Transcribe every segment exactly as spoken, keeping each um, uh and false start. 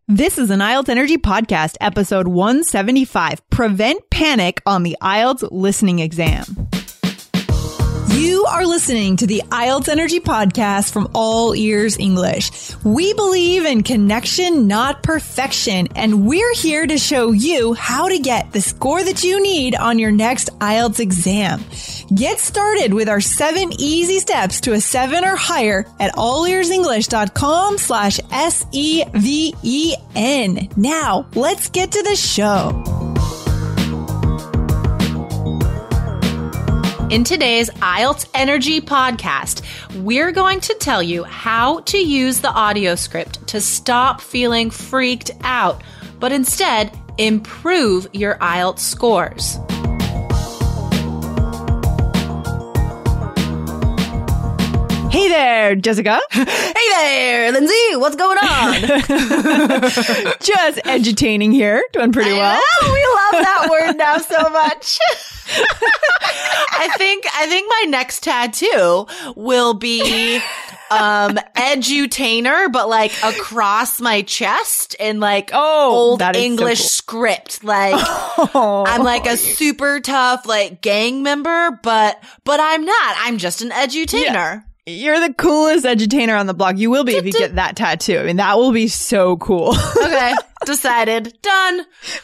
This is an I E L T S Energy Podcast, episode one seventy-five, Prevent Panic on the I E L T S Listening Exam. You are listening to the I E L T S Energy Podcast from All Ears English. We believe in connection, not perfection, and we're here to show you how to get the score that you need on your next I E L T S exam. Get started with our seven easy steps to a seven or higher at allearsenglish.com slash S E V E N. Now, let's get to the show. In today's I E L T S Energy Podcast, we're going to tell you how to use the audio script to stop feeling freaked out, but instead improve your I E L T S scores. Hey there, Jessica. Hey there, Lindsay. What's going on? Just edutaining here. Doing pretty well. I know, we love that word now so much. I think I think my next tattoo will be um edutainer, but like across my chest in like Oh, old that is so English cool. script. Like Oh. I'm like a super tough like gang member, but but I'm not. I'm just an edutainer. You're the coolest edutainer on the block. You will be if you get that tattoo. I mean, that will be so cool. Okay, decided. Done.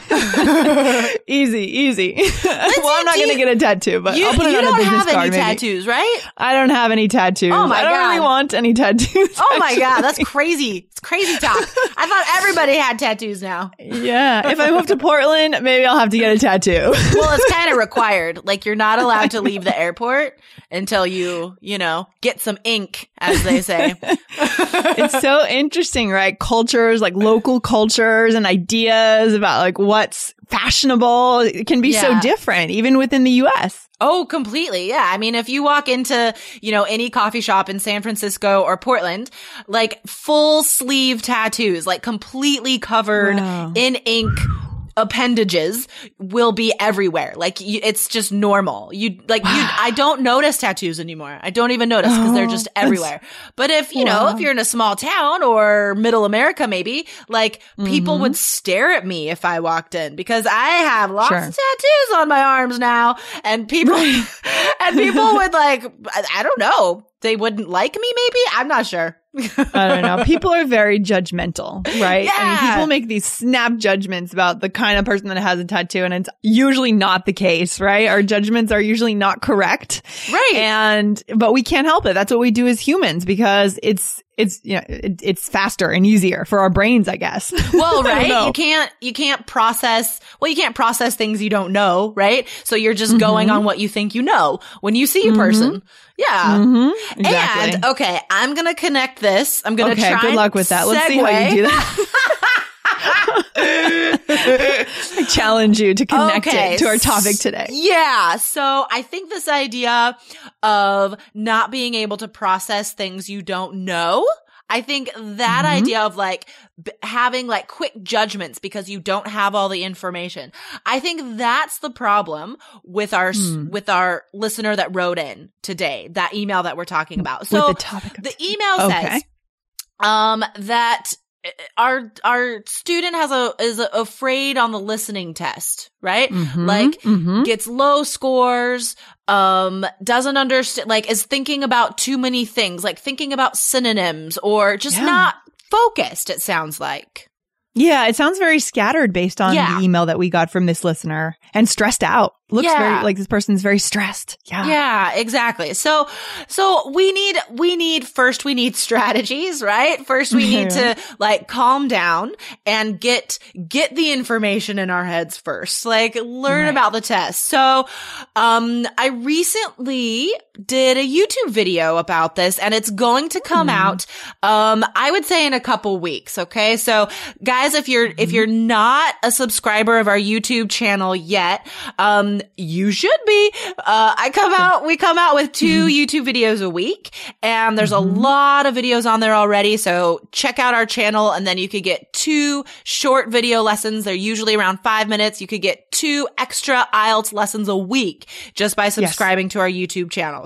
Easy, easy. Well, I'm not do going to you- get a tattoo, but You, I'll put it you on a don't business have card any maybe. tattoos, right? I don't have any tattoos. Oh my I don't God. really want any tattoos. Oh my actually. God, that's crazy. It's crazy talk. I thought everybody had tattoos now. Yeah. If I move to Portland, maybe I'll have to get a tattoo. Well, it's kind of required. Like you're not allowed to leave the airport until you, you know, get some ink, as they say. It's so interesting, right? Cultures, like local cultures and ideas about like what's fashionable. It can be so Yeah. different, even within the U S. Oh, completely. Yeah. I mean, if you walk into, you know, any coffee shop in San Francisco or Portland, like full sleeve tattoos, like completely covered Wow. in ink appendages will be everywhere. Like you, it's just normal. You like you I don't notice tattoos anymore. I don't even notice because they're Oh, just that's- everywhere. But if, you know, Wow. if you're in a small town or middle America maybe, like people Mhm. would stare at me if I walked in because I have lots Sure. of tattoos on my arms now and people and people would like I, I don't know. They wouldn't like me maybe? I'm not sure. I don't know. People are very judgmental, right? I mean, Yeah. people make these snap judgments about the kind of person that has a tattoo, and it's usually not the case, right? Our judgments are usually not correct. Right. And, but we can't help it. That's what we do as humans because it's, it's, you know, it, it's faster and easier for our brains, I guess. Well, I don't right? know. You can't, you can't process, well, you can't process things you don't know, right? So you're just going on what you think you know when you see a person. Yeah. Mhm. Exactly. And okay, I'm going to connect this. I'm going to Okay, try good and luck with that. Let's see how you segue. do that. I challenge you to connect Okay, it to our topic today. Yeah. So I think this idea of not being able to process things you don't know, I think that Mhm. idea of like b- having like quick judgments because you don't have all the information. I think that's the problem with our, s Hmm. with our listener that wrote in today, that email that we're talking about. So With the topic of the email Okay. says, um, that uh, our, our student has a, is afraid on the listening test, right? Mhm. Like, Mhm. gets low scores, um, doesn't understand, like is thinking about too many things, like thinking about synonyms or just Yeah. not focused, it sounds like. Yeah, it sounds very scattered based on Yeah. the email that we got from this listener and stressed out. Looks Yeah. very like this person's very stressed. Yeah. Yeah, exactly. So, so we need, we need, first we need strategies, right? First we need Yeah. to like calm down and get, get the information in our heads first, like learn Right. about the test. So, um, I recently did a YouTube video about this and it's going to come Hmm. out, um, I would say in a couple weeks. Okay. So guys, if you're, if you're not a subscriber of our YouTube channel yet, um, you should be. Uh, I come out, we come out with two YouTube videos a week and there's a lot of videos on there already. So check out our channel and then you could get two short video lessons. They're usually around five minutes. You could get two extra I E L T S lessons a week just by subscribing to our YouTube channel. So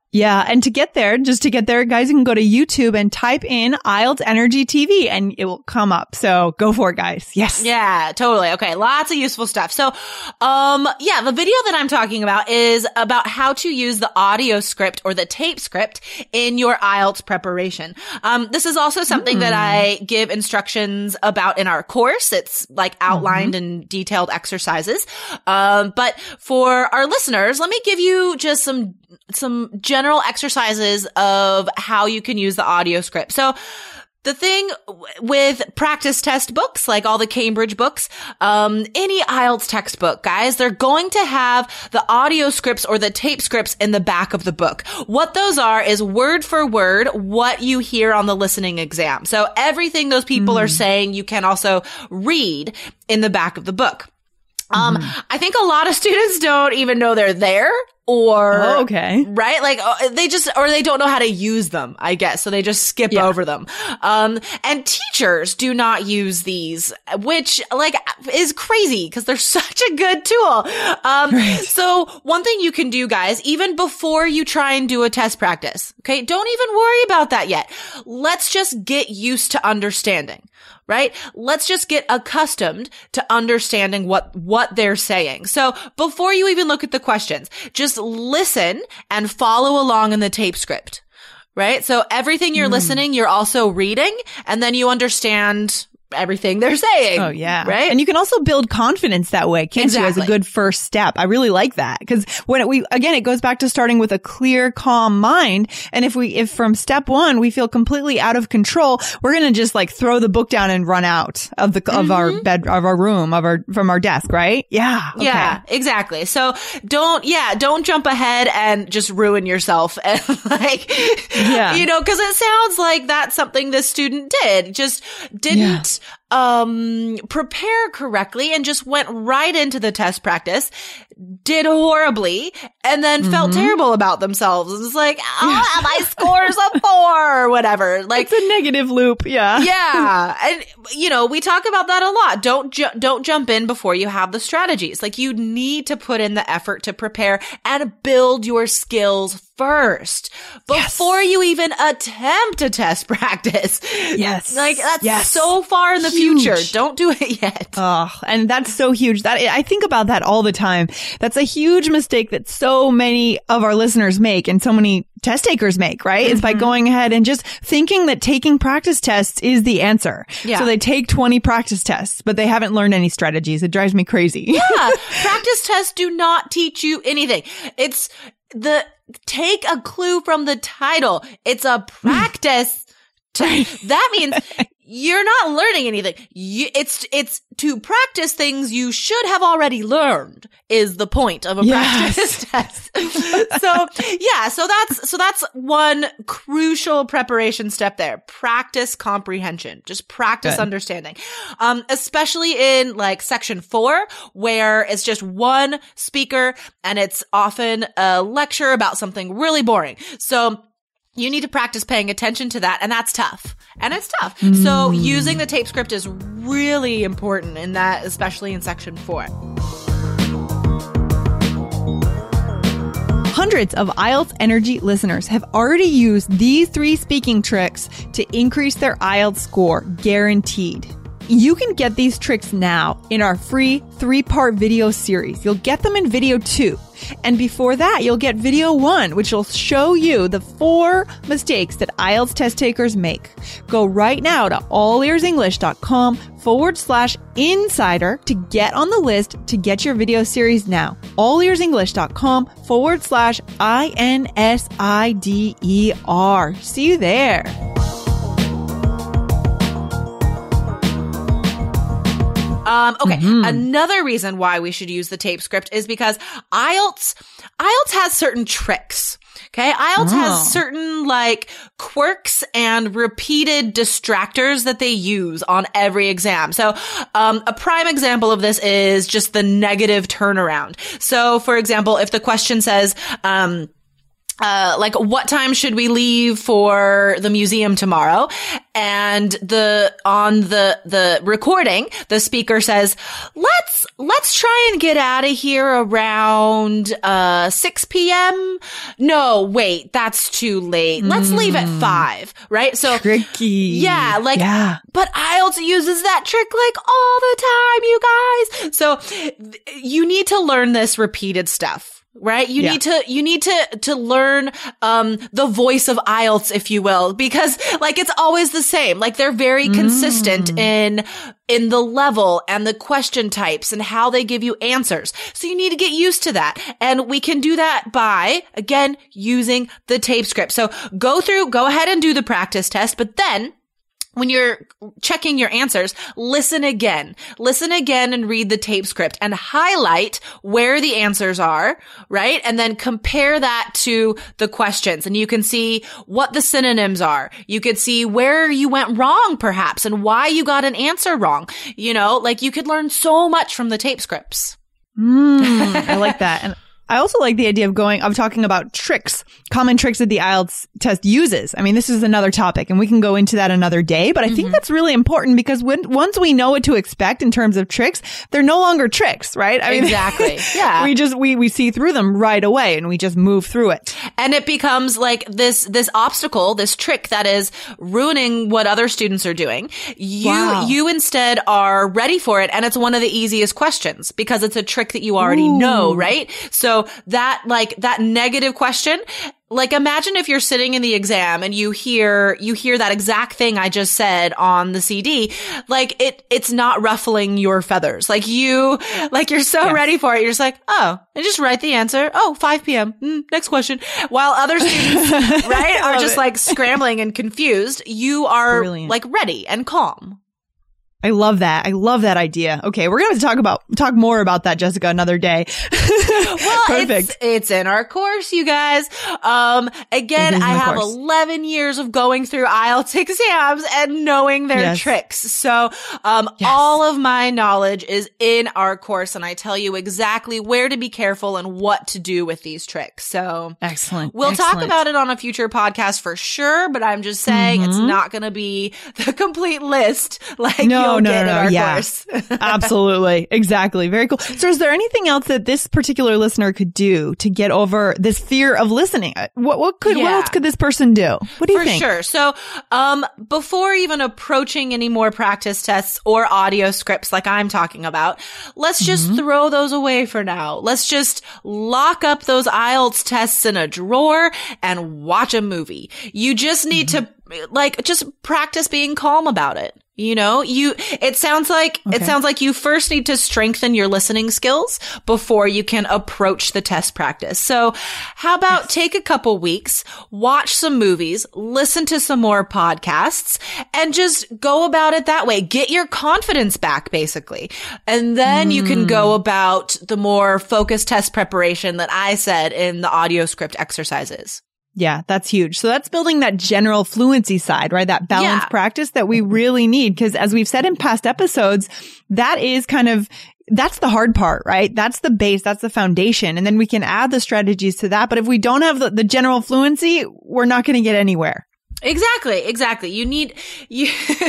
Yeah. And to get there, just to get there, guys, you can go to YouTube and type in I E L T S Energy T V and it will come up. So go for it, guys. Yes. Yeah, totally. Okay. Lots of useful stuff. So, um, yeah, the video that I'm talking about is about how to use the audio script or the tape script in your I E L T S preparation. Um, this is also something mm. that I give instructions about in our course. It's like outlined mm-hmm. in detailed exercises. Um, but for our listeners, let me give you just some some general exercises of how you can use the audio script. So the thing with practice test books, like all the Cambridge books, um, any I E L T S textbook, guys, they're going to have the audio scripts or the tape scripts in the back of the book. What those are is word for word what you hear on the listening exam. So everything those people mm. are saying, you can also read in the back of the book. Um, mm. I think a lot of students don't even know they're there. Or, oh, okay. right? Like, uh, they just, or they don't know how to use them, I guess. So they just skip yeah. over them. Um, and teachers do not use these, which, like, is crazy because they're such a good tool. Um, right. So one thing you can do, guys, even before you try and do a test practice, okay? Don't even worry about that yet. Let's just get used to understanding. Right? Let's just get accustomed to understanding what, what they're saying. So before you even look at the questions, just listen and follow along in the tape script. Right? So everything you're mm. listening, you're also reading, and then you understand everything they're saying. Oh, yeah. Right? And you can also build confidence that way, can't exactly. you, as a good first step. I really like that. Because when it, we, again, it goes back to starting with a clear, calm mind. And if we, if from step one, we feel completely out of control, we're going to just like throw the book down and run out of the, mm-hmm. of our bed, of our room, of our, from our desk, right? Yeah. Okay. Yeah, exactly. So don't, yeah, don't jump ahead and just ruin yourself. And like, yeah. you know, cause it sounds like that's something this student did. Just didn't, yeah. um, prepare correctly and just went right into the test practice, did horribly, and then mm-hmm. felt terrible about themselves. It was like, oh, my score's a four or whatever. Like, it's a negative loop. Yeah. Yeah. And, you know, we talk about that a lot. Don't, ju- don't jump in before you have the strategies. Like, you need to put in the effort to prepare and build your skills first before yes. you even attempt a test practice. Yes. Like, that's yes. so far in the Huge. future. Don't do it yet. Oh, and that's so huge. That I think about that all the time. That's a huge mistake that so many of our listeners make and so many test takers make, right? Mm-hmm. Is by going ahead and just thinking that taking practice tests is the answer. Yeah. So they take twenty practice tests, but they haven't learned any strategies. It drives me crazy. Yeah. Practice tests do not teach you anything. It's the, take a clue from the title. It's a practice. T- that means you're not learning anything. You, it's, it's to practice things you should have already learned is the point of a yes. practice test. So yeah, so that's, so that's one crucial preparation step there. Practice comprehension. Just practice Good. understanding. Um, especially in like section four, where it's just one speaker and it's often a lecture about something really boring. So you need to practice paying attention to that, and that's tough. And it's tough. Mm. So using the tape script is really important in that, especially in section four. Hundreds of I E L T S Energy listeners have already used these three speaking tricks to increase their I E L T S score, guaranteed. You can get these tricks now in our free three-part video series. You'll get them in video two. And before that, you'll get video one, which will show you the four mistakes that I E L T S test takers make. Go right now to allearsenglish.com forward slash insider to get on the list to get your video series now. allearsenglish.com forward slash I N S I D E R. See you there. Um, okay. Mm-hmm. Another reason why we should use the tape script is because I E L T S, I E L T S has certain tricks. Okay. I E L T S oh. has certain like quirks and repeated distractors that they use on every exam. So, um, a prime example of this is just the negative turnaround. So, for example, if the question says, um, Uh, like what time should we leave for the museum tomorrow? And the, on the, the recording, the speaker says, let's, let's try and get out of here around, uh, six p.m. No, wait, that's too late. Let's mm. leave at five, right? So tricky. Yeah. Like, yeah. But I also uses that trick like all the time, you guys. So th- you need to learn this repeated stuff. Right? You yeah. need to, you need to, to learn, um, the voice of I E L T S, if you will, because like it's always the same. Like they're very consistent mm. in, in the level and the question types and how they give you answers. So you need to get used to that. And we can do that by, again, using the tape script. So go through, go ahead and do the practice test, but then when you're checking your answers, listen again. Listen again and read the tape script and highlight where the answers are, right? And then compare that to the questions. And you can see what the synonyms are. You could see where you went wrong, perhaps, and why you got an answer wrong. You know, like you could learn so much from the tape scripts. Mm, I like that. And I also like the idea of going, of talking about tricks, common tricks that the I E L T S test uses. I mean, this is another topic and we can go into that another day, but I mm-hmm. think that's really important because when, once we know what to expect in terms of tricks, they're no longer tricks, right? I mean, exactly. Yeah. We just, we, we see through them right away and we just move through it. And it becomes like this, this obstacle, this trick that is ruining what other students are doing. You, wow. you instead are ready for it. And it's one of the easiest questions because it's a trick that you already Ooh. know, right? So that, like, that negative question, like, imagine if you're sitting in the exam and you hear, you hear that exact thing I just said on the C D, like, it, it's not ruffling your feathers. Like, you, like, you're so yes. ready for it. You're just like, oh, and just write the answer. Oh, five p.m. Mm, next question. While other students, right, are just, it. like, scrambling and confused, you are, Brilliant. like, ready and calm. I love that. I love that idea. Okay, we're going to talk about talk more about that, Jessica, another day. Well, Perfect. It's, it's in our course, you guys. Um, again, I have course. eleven years of going through I E L T S exams and knowing their yes. tricks. So, um, yes. all of my knowledge is in our course, and I tell you exactly where to be careful and what to do with these tricks. So, excellent. We'll excellent. talk about it on a future podcast for sure, but I'm just saying mm-hmm. it's not going to be the complete list. Like, no. You'll no, get no, no. in our yeah. course. Absolutely. Exactly. Very cool. So is there anything else that this particular listener could do to get over this fear of listening? What, what could, yeah. what else could this person do? What do you For think? For sure. So, um, before even approaching any more practice tests or audio scripts like I'm talking about, let's just mm-hmm. throw those away for now. Let's just lock up those I E L T S tests in a drawer and watch a movie. You just need mm-hmm. to, like, just practice being calm about it. You know, you, it sounds like, okay. it sounds like you first need to strengthen your listening skills before you can approach the test practice. So how about yes. take a couple weeks, watch some movies, listen to some more podcasts, and just go about it that way. Get your confidence back, basically. And then mm. you can go about the more focused test preparation that I said in the audio script exercises. Yeah, that's huge. So that's building that general fluency side, right? That balanced yeah. practice that we really need. Because as we've said in past episodes, that is kind of, that's the hard part, right? That's the base. That's the foundation. And then we can add the strategies to that. But if we don't have the, the general fluency, we're not going to get anywhere. Exactly, exactly. You need, you,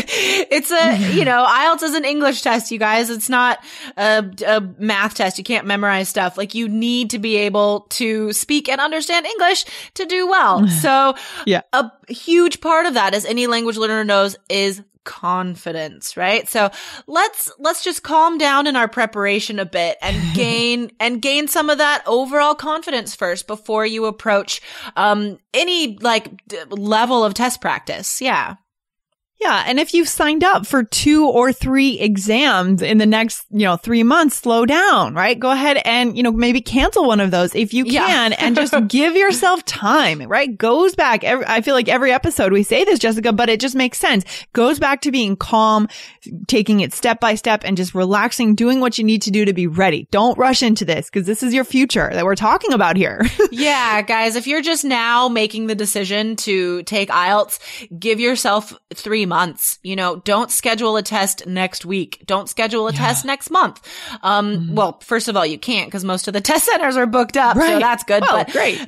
it's a, you know, I E L T S is an English test, you guys. It's not a, a math test. You can't memorize stuff. Like, you need to be able to speak and understand English to do well. So yeah. a huge part of that, as any language learner knows, is confidence, right? So let's, let's just calm down in our preparation a bit and gain, and gain some of that overall confidence first before you approach, um, any like d- level of test practice. Yeah. Yeah. And if you've signed up for two or three exams in the next, you know, three months, slow down, right? Go ahead and, you know, maybe cancel one of those if you can, yeah. and just give yourself time, right? Goes back. Every, I feel like every episode we say this, Jessica, but it just makes sense. Goes back to being calm, taking it step by step and just relaxing, doing what you need to do to be ready. Don't rush into this because this is your future that we're talking about here. Yeah, guys, if you're just now making the decision to take I E L T S, give yourself three months. You know, don't schedule a test next week. Don't schedule a yeah. test next month. Um, mm-hmm. Well, first of all, you can't because most of the test centers are booked up. Right. So that's good. Well, but great.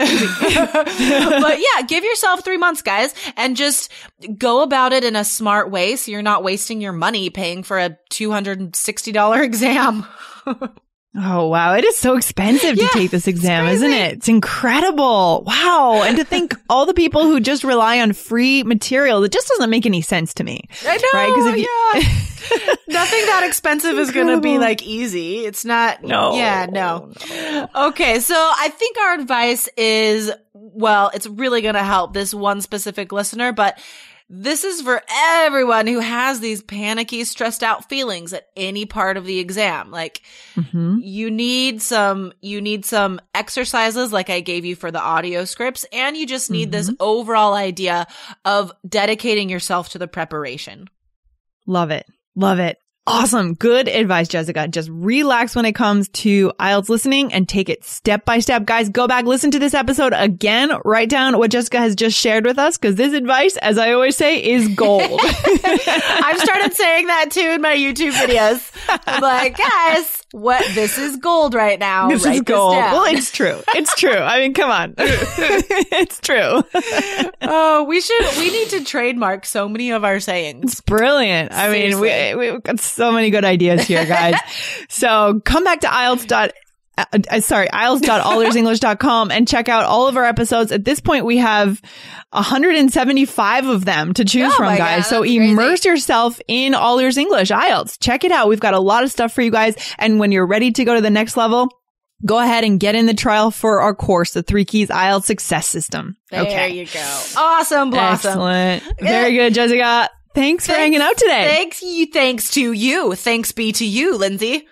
But yeah, give yourself three months, guys, and just go about it in a smart way so you're not wasting your money paying for a two hundred sixty dollars exam. Oh, wow. It is so expensive yeah, to take this exam, isn't it? It's incredible. Wow. And to think all the people who just rely on free material, it just doesn't make any sense to me. I know. Right? 'Cause if you- yeah. Nothing that expensive is going to be like easy. It's not. No. Yeah, no. no. Okay. So I think our advice is, well, it's really going to help this one specific listener, but this is for everyone who has these panicky, stressed out feelings at any part of the exam. Like mm-hmm. you need some, you need some exercises like I gave you for the audio scripts, and you just need mm-hmm. this overall idea of dedicating yourself to the preparation. Love it. Love it. Awesome. Good advice, Jessica. Just relax when it comes to I E L T S listening and take it step by step. Guys, go back, listen to this episode again, write down what Jessica has just shared with us, because this advice, as I always say, is gold. I've started saying that too in my YouTube videos. I'm like, guys, what, this is gold right now. This write is gold. This down. Well, it's true. It's true. I mean, come on. It's true. Oh, we should, we need to trademark so many of our sayings. It's brilliant. I Seriously. mean, we, we've got so many good ideas here, guys. So come back to I E L T S dot Uh, sorry, I E L T S dot all ears english dot com and check out all of our episodes. At this point, we have one hundred seventy-five of them to choose oh from, guys. God, so immerse crazy. yourself in All Ears English, I E L T S. Check it out. We've got a lot of stuff for you guys. And when you're ready to go to the next level, go ahead and get in the trial for our course, the Three Keys I E L T S Success System. There okay. you go. Awesome, Blossom. Excellent. Very good, Jessica. Thanks, thanks for hanging out today. Thanks you. Thanks to you. Thanks be to you, Lindsay.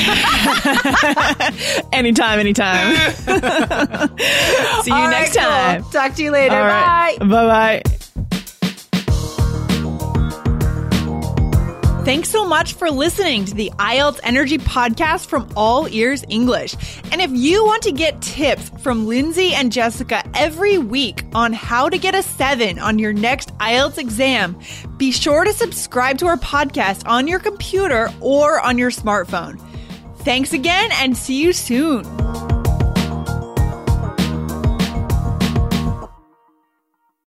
anytime, anytime. See you All next right, time. Cool. Talk to you later. All right. Bye. Bye-bye. Thanks so much for listening to the I E L T S Energy Podcast from All Ears English. And if you want to get tips from Lindsay and Jessica every week on how to get a seven on your next I E L T S exam, be sure to subscribe to our podcast on your computer or on your smartphone. Thanks again, and see you soon.